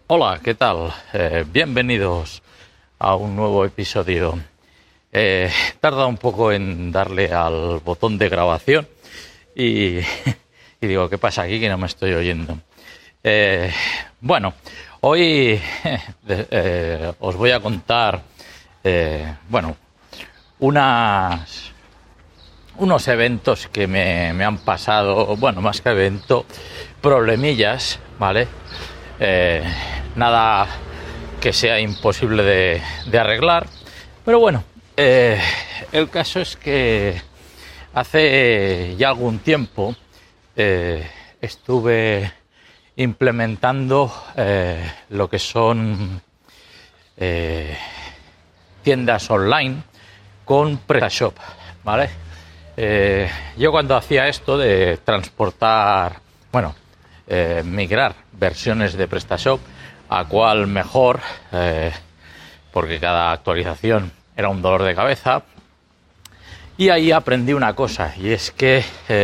Hola, ¿qué tal? Bienvenidos a un nuevo episodio. Tarda un poco en darle al botón de grabación y, y digo, ¿qué pasa aquí que no me estoy oyendo? Bueno, hoy os voy a contar, unos eventos que me han pasado, bueno, más que evento, problemillas, ¿vale? Nada que sea imposible de arreglar, pero bueno, el caso es que hace ya algún tiempo estuve implementando lo que son tiendas online con PrestaShop, ¿vale? Yo cuando hacía esto de transportar, migrar versiones de PrestaShop a cuál mejor, porque cada actualización era un dolor de cabeza, y ahí aprendí una cosa, y es que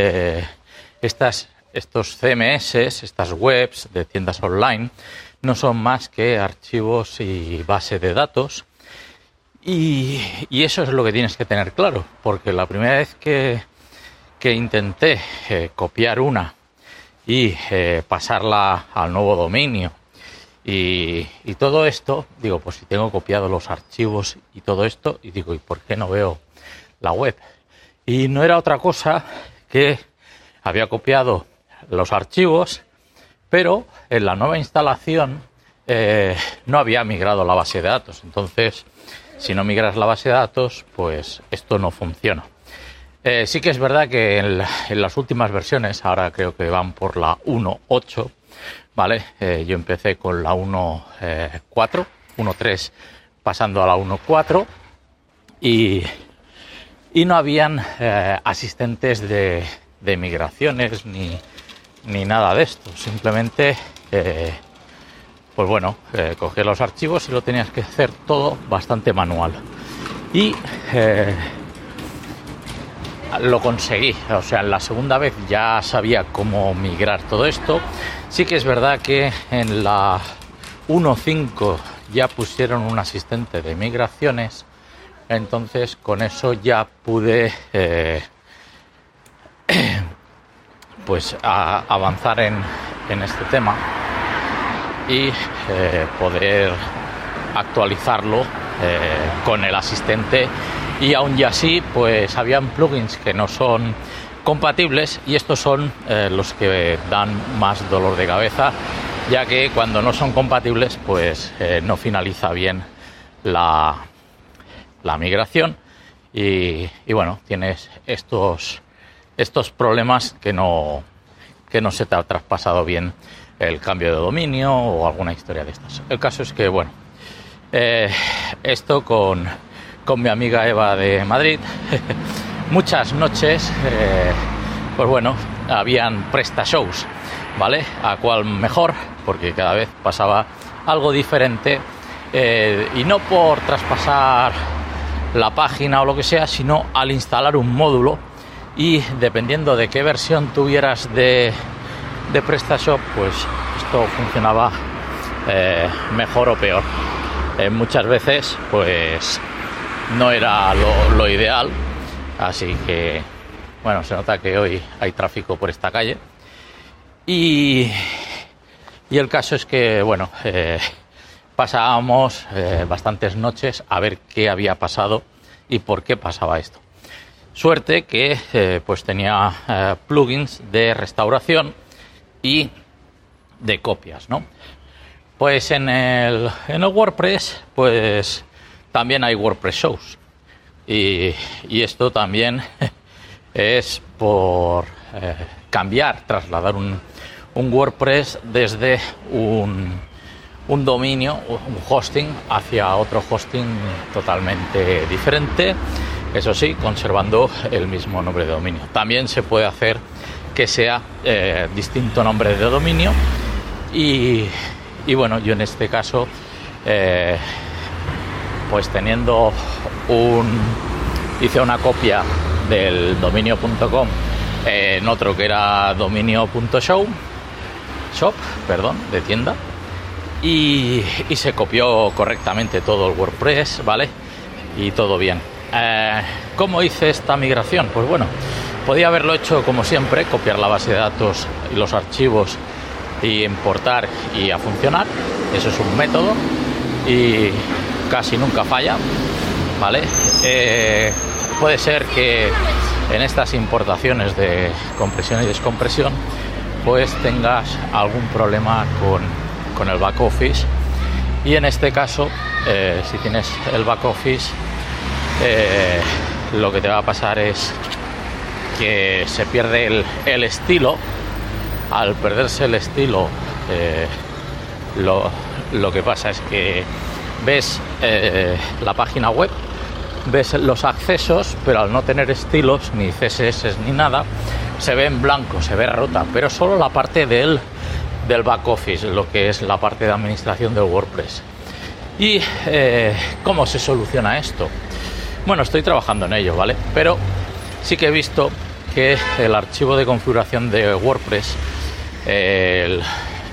estos CMS, estas webs de tiendas online, no son más que archivos y base de datos, y eso es lo que tienes que tener claro, porque la primera vez que intenté copiar una y pasarla al nuevo dominio y todo esto, digo, pues si tengo copiado los archivos y todo esto, y digo, ¿y por qué no veo la web? Y no era otra cosa que había copiado los archivos, pero en la nueva instalación no había migrado la base de datos. Entonces, si no migras la base de datos, pues esto no funciona. Sí que es verdad que en las últimas versiones, ahora creo que van por la 1.8, ¿vale? Yo empecé con la 1.4, 1.3 pasando a la 1.4 y no habían asistentes de migraciones ni nada de esto. Simplemente, cogías los archivos y lo tenías que hacer todo bastante manual. Y lo conseguí, o sea, en la segunda vez ya sabía cómo migrar todo esto. Sí que es verdad que en la 1.5 ya pusieron un asistente de migraciones, entonces con eso ya pude avanzar en este tema y poder actualizarlo con el asistente. Y aún y así, pues habían plugins que no son compatibles y estos son los que dan más dolor de cabeza, ya que cuando no son compatibles, pues no finaliza bien la migración y bueno, tienes estos problemas que no se te ha traspasado bien el cambio de dominio o alguna historia de estas. El caso es que, bueno, esto con mi amiga Eva de Madrid, muchas noches, habían PrestaShows, ¿vale? A cuál mejor, porque cada vez pasaba algo diferente, y no por traspasar la página o lo que sea, sino al instalar un módulo, y dependiendo de qué versión tuvieras de PrestaShop, pues esto funcionaba mejor o peor. Muchas veces, pues no era lo ideal, así que bueno, se nota que hoy hay tráfico por esta calle y el caso es que bueno, pasábamos bastantes noches a ver qué había pasado y por qué pasaba esto. Suerte que pues tenía plugins de restauración y de copias, ¿no? Pues en el WordPress, pues también hay WordPress Shows y esto también es por trasladar un WordPress desde un dominio, un hosting, hacia otro hosting totalmente diferente, eso sí, conservando el mismo nombre de dominio. También se puede hacer que sea distinto nombre de dominio y bueno, yo en este caso pues teniendo hice una copia del dominio.com en otro que era dominio.shop, de tienda, y se copió correctamente todo el WordPress, ¿vale? Y todo bien. ¿Cómo hice esta migración? Pues bueno, podía haberlo hecho como siempre, copiar la base de datos y los archivos y importar y a funcionar. Eso es un método y casi nunca falla, ¿vale? Puede ser que en estas importaciones de compresión y descompresión pues tengas algún problema con el back office, y en este caso si tienes el back office lo que te va a pasar es que se pierde el estilo. Al perderse el estilo lo que pasa es que ves la página web, ves los accesos, pero al no tener estilos ni CSS ni nada, se ve en blanco, se ve rota, pero solo la parte del back office, lo que es la parte de administración del WordPress. ¿Y cómo se soluciona esto? Bueno, estoy trabajando en ello, ¿vale? Pero sí que he visto que el archivo de configuración de WordPress, el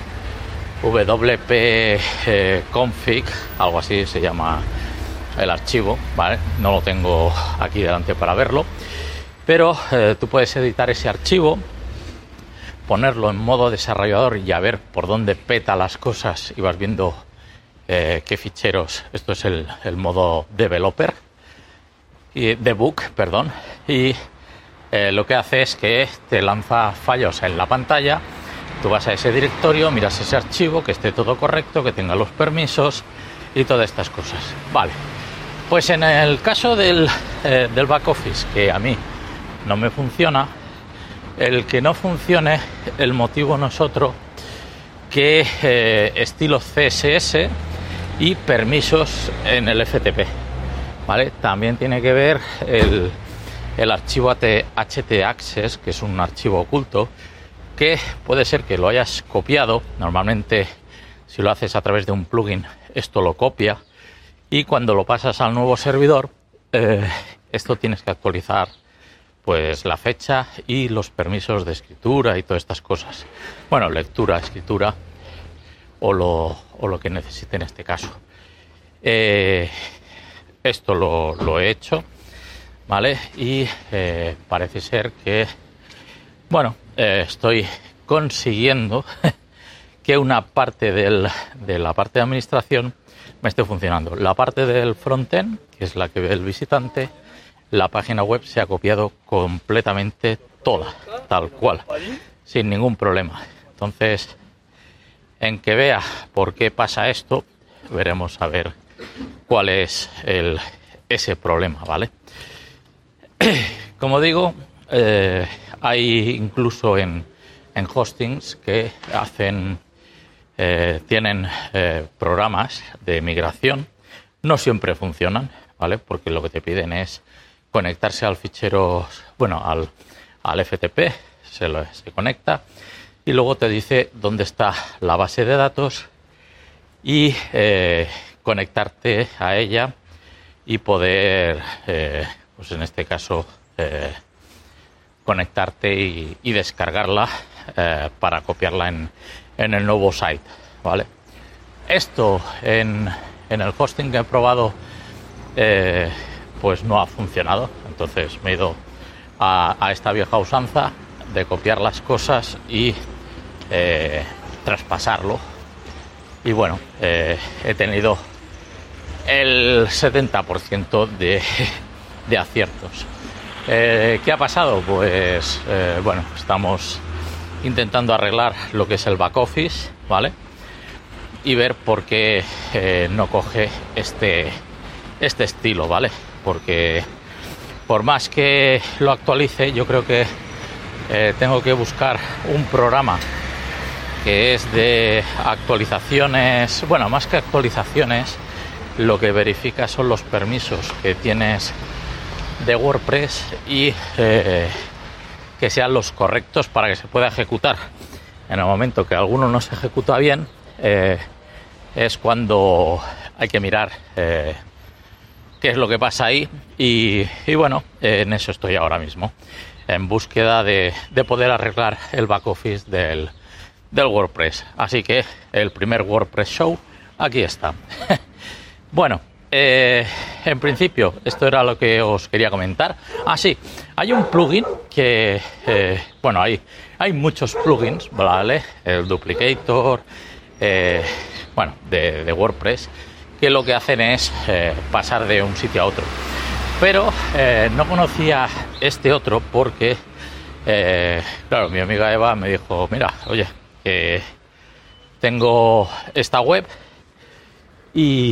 wp config, algo así se llama el archivo, ¿vale? No lo tengo aquí delante para verlo, pero tú puedes editar ese archivo, ponerlo en modo desarrollador y a ver por dónde peta las cosas, y vas viendo qué ficheros. Esto es el modo developer y debug, perdón, y lo que hace es que te lanza fallos en la pantalla. Tú vas a ese directorio, miras ese archivo, que esté todo correcto, que tenga los permisos y todas estas cosas. Vale, pues en el caso del back office, que a mí no me funciona, el que no funcione, el motivo no es otro que estilo CSS y permisos en el FTP, ¿vale? También tiene que ver el archivo htaccess, que es un archivo oculto, que puede ser que lo hayas copiado. Normalmente, si lo haces a través de un plugin, esto lo copia, y cuando lo pasas al nuevo servidor, esto tienes que actualizar pues la fecha y los permisos de escritura y todas estas cosas. Bueno, lectura, escritura o lo que necesite en este caso. Esto lo he hecho, ¿vale? Y parece ser que, bueno, estoy consiguiendo que una parte de la parte de administración me esté funcionando. La parte del frontend, que es la que ve el visitante, la página web se ha copiado completamente toda, tal cual, sin ningún problema. Entonces, en que vea por qué pasa esto, veremos a ver cuál es ese problema, ¿vale? Como digo, hay incluso en hostings que tienen programas de migración. No siempre funcionan, ¿vale? Porque lo que te piden es conectarse al fichero, bueno, al FTP, se conecta y luego te dice dónde está la base de datos y conectarte a ella y poder, pues en este caso, conectarte y descargarla para copiarla en el nuevo site, ¿vale? Esto en el hosting que he probado pues no ha funcionado. Entonces me he ido a esta vieja usanza de copiar las cosas y traspasarlo, y bueno, he tenido el 70% de aciertos. ¿Qué ha pasado? Pues bueno, estamos intentando arreglar lo que es el back office, ¿vale? Y ver por qué no coge este estilo, ¿vale? Porque por más que lo actualice, yo creo que tengo que buscar un programa que es de actualizaciones. Bueno, más que actualizaciones, lo que verifica son los permisos que tienes de WordPress y que sean los correctos para que se pueda ejecutar. En el momento que alguno no se ejecuta bien, es cuando hay que mirar qué es lo que pasa ahí, y bueno, en eso estoy ahora mismo, en búsqueda de poder arreglar el back office del del WordPress. Así que el primer WordPress Show aquí está. Bueno, en principio esto era lo que os quería comentar. Sí, hay un plugin que, bueno, hay muchos plugins, ¿vale? El Duplicator, bueno, de WordPress, que lo que hacen es pasar de un sitio a otro. Pero no conocía este otro porque, claro, mi amiga Eva me dijo, mira, oye, tengo esta web y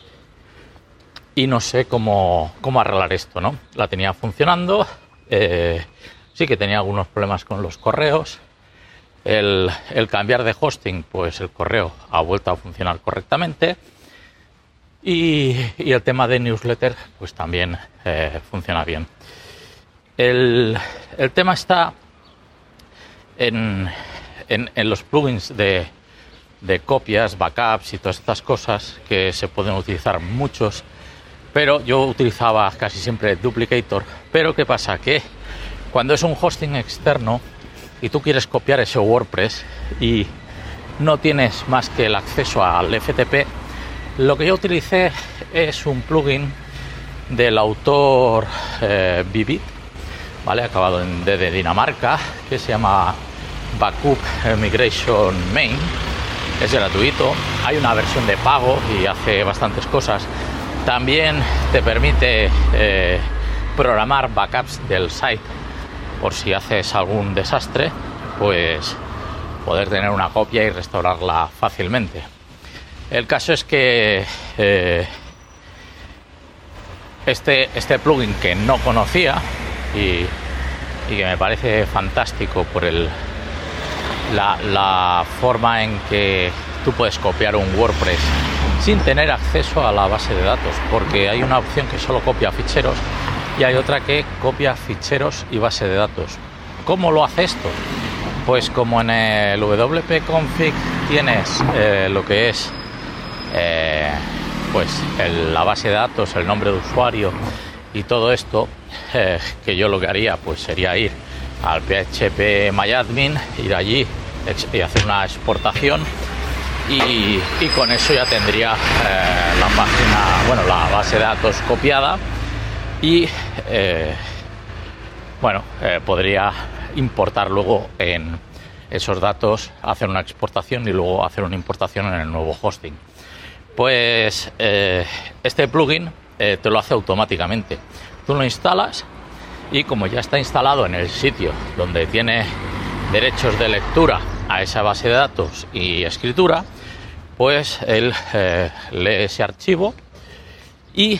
no sé cómo arreglar esto, ¿no? La tenía funcionando, sí que tenía algunos problemas con los correos. El cambiar de hosting, pues el correo ha vuelto a funcionar correctamente. Y el tema de newsletter, pues también funciona bien. El tema está en los plugins de copias, backups y todas estas cosas que se pueden utilizar muchos, pero yo utilizaba casi siempre Duplicator. Pero ¿qué pasa? Que cuando es un hosting externo y tú quieres copiar ese WordPress y no tienes más que el acceso al FTP, lo que yo utilicé es un plugin del autor Vivid, ¿vale? Acabado en D de Dinamarca, que se llama Backup Migration Main. Es gratuito, hay una versión de pago y hace bastantes cosas. También te permite programar backups del site por si haces algún desastre, pues poder tener una copia y restaurarla fácilmente. El caso es que este plugin que no conocía y que me parece fantástico por la forma en que tú puedes copiar un WordPress sin tener acceso a la base de datos, porque hay una opción que solo copia ficheros y hay otra que copia ficheros y base de datos. ¿Cómo lo hace esto? Pues como en el WP Config tienes lo que es pues la base de datos, el nombre de usuario y todo esto, que yo lo que haría pues sería ir al phpMyAdmin, ir allí y hacer una exportación y con eso ya tendría la página, bueno, la base de datos copiada y podría importar luego en esos datos, hacer una exportación y luego hacer una importación en el nuevo hosting. Pues este plugin te lo hace automáticamente. Tú lo instalas y como ya está instalado en el sitio donde tiene derechos de lectura a esa base de datos y escritura, pues él lee ese archivo y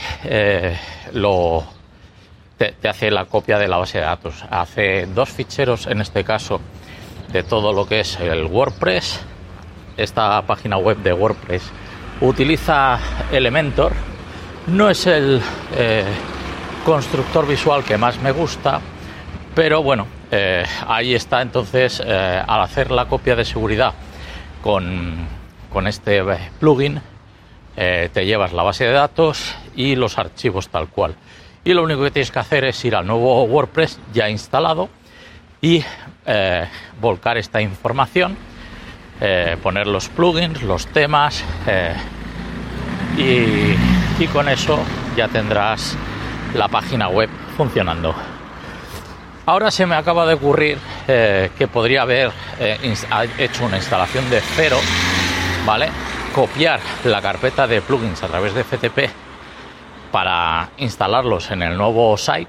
te hace la copia de la base de datos. Hace 2 ficheros en este caso de todo lo que es el WordPress. Esta página web de WordPress utiliza Elementor. No es el constructor visual que más me gusta, pero bueno, ahí está. Entonces, al hacer la copia de seguridad con este plugin, te llevas la base de datos y los archivos tal cual. Y lo único que tienes que hacer es ir al nuevo WordPress ya instalado y volcar esta información, poner los plugins, los temas, y con eso ya tendrás la página web funcionando. Ahora se me acaba de ocurrir que podría haber hecho una instalación de cero, ¿vale? Copiar la carpeta de plugins a través de FTP para instalarlos en el nuevo site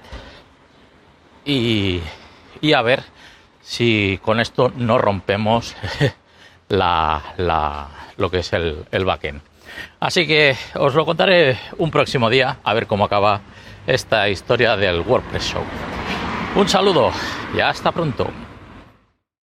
y a ver si con esto no rompemos lo que es el backend. Así que os lo contaré un próximo día, a ver cómo acaba esta historia del WordPress Show. Un saludo y hasta pronto.